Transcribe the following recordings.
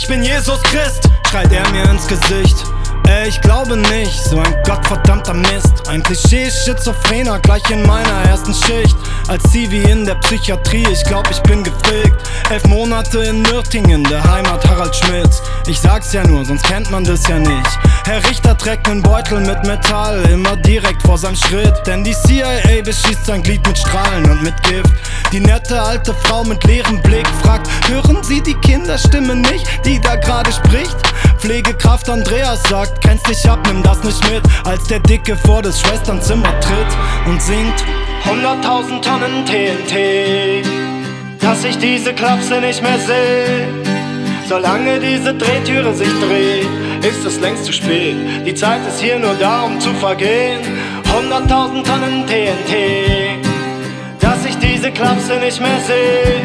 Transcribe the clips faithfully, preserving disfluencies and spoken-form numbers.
ich bin Jesus Christ, schreit er mir ins Gesicht. Ey, ich glaube nicht, so ein gottverdammter Mist. Ein Klischee-Schizophrener gleich in meiner ersten Schicht. Als Zivi in der Psychiatrie, ich glaub ich bin gefickt. Elf Monate in Nürtingen, der Heimat Harald Schmitz. Ich sag's ja nur, sonst kennt man das ja nicht. Herr Richter trägt nen Beutel mit Metall, immer direkt vor seinem Schritt. Denn die C I A beschießt sein Glied mit Strahlen und mit Gift. Die nette alte Frau mit leerem Blick fragt: Hören Sie die Kinderstimme nicht, die da gerade spricht? Pflegekraft Andreas sagt: Kennst dich ab, nimm das nicht mit. Als der Dicke vor des Schwesternzimmer tritt und singt: hunderttausend Tonnen T N T, dass ich diese Klapse nicht mehr seh. Solange diese Drehtüre sich dreht, ist es längst zu spät. Die Zeit ist hier nur da, um zu vergehen. Hunderttausend Tonnen T N T, dass ich diese Klapse nicht mehr seh.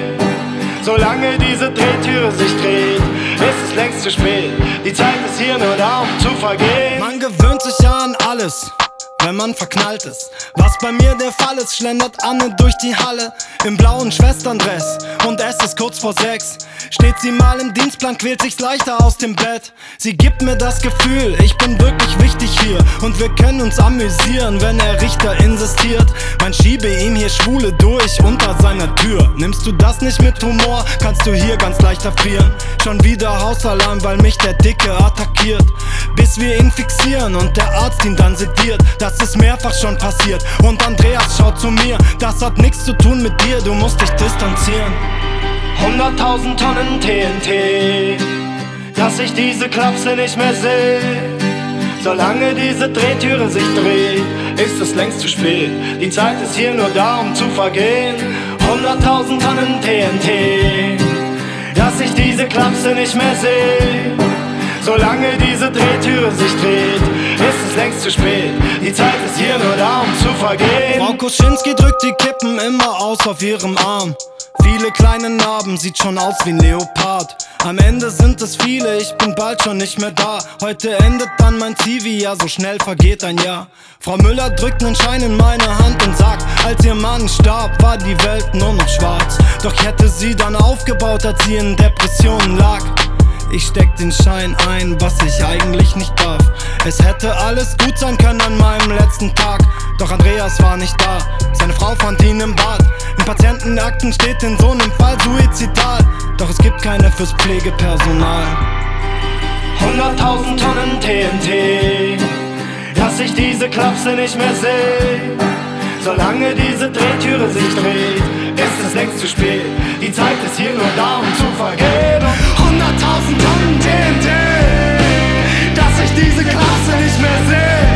Solange diese Drehtüre sich dreht, ist es längst zu spät. Die Zeit ist hier nur da, um zu vergehen. Man gewöhnt sich ja an alles, wenn man verknallt ist. Was bei mir der Fall ist, schlendert Anne durch die Halle im blauen Schwesterndress und es ist kurz vor sechs. Steht sie mal im Dienstplan, quält sich's leichter aus dem Bett. Sie gibt mir das Gefühl, ich bin wirklich wichtig hier und wir können uns amüsieren, wenn der Richter insistiert. Man schiebe ihm hier Schwule durch unter seiner Tür. Nimmst du das nicht mit Humor, kannst du hier ganz leicht erfrieren. Schon wieder Hausalarm, weil mich der Dicke attackiert. Bis wir ihn fixieren und der Arzt ihn dann sediert. Das ist mehrfach schon passiert und Andreas schaut zu mir. Das hat nichts zu tun mit dir, du musst dich distanzieren. Hunderttausend Tonnen T N T, dass ich diese Klapse nicht mehr seh. Solange diese Drehtüre sich dreht, ist es längst zu spät. Die Zeit ist hier nur da, um zu vergehen. Hunderttausend Tonnen T N T, dass ich diese Klapse nicht mehr seh. Solange diese Drehtüre sich dreht, ist es längst zu spät. Die Zeit ist hier nur da, um zu vergehen. Frau Koschinski drückt die Kippen immer aus auf ihrem Arm. Viele kleine Narben, sieht schon aus wie ein Leopard. Am Ende sind es viele, ich bin bald schon nicht mehr da. Heute endet dann mein Zivi, ja so schnell vergeht ein Jahr. Frau Müller drückt nen Schein in meine Hand und sagt: Als ihr Mann starb, war die Welt nur noch schwarz. Doch ich hätte sie dann aufgebaut, als sie in Depressionen lag. Ich steck den Schein ein, was ich eigentlich nicht darf. Es hätte alles gut sein können an meinem letzten Tag. Doch Andreas war nicht da, seine Frau fand ihn im Bad. In Patientenakten steht in so nem Fall suizidal. Doch es gibt keine fürs Pflegepersonal. Hunderttausend Tonnen T N T, dass ich diese Klapse nicht mehr seh. Solange diese Drehtüre sich dreht, ist es längst zu spät. Die Zeit ist hier nur da, um zu vergehen. Hunderttausend Tonnen T N T, dass ich diese Klapse nicht mehr seh.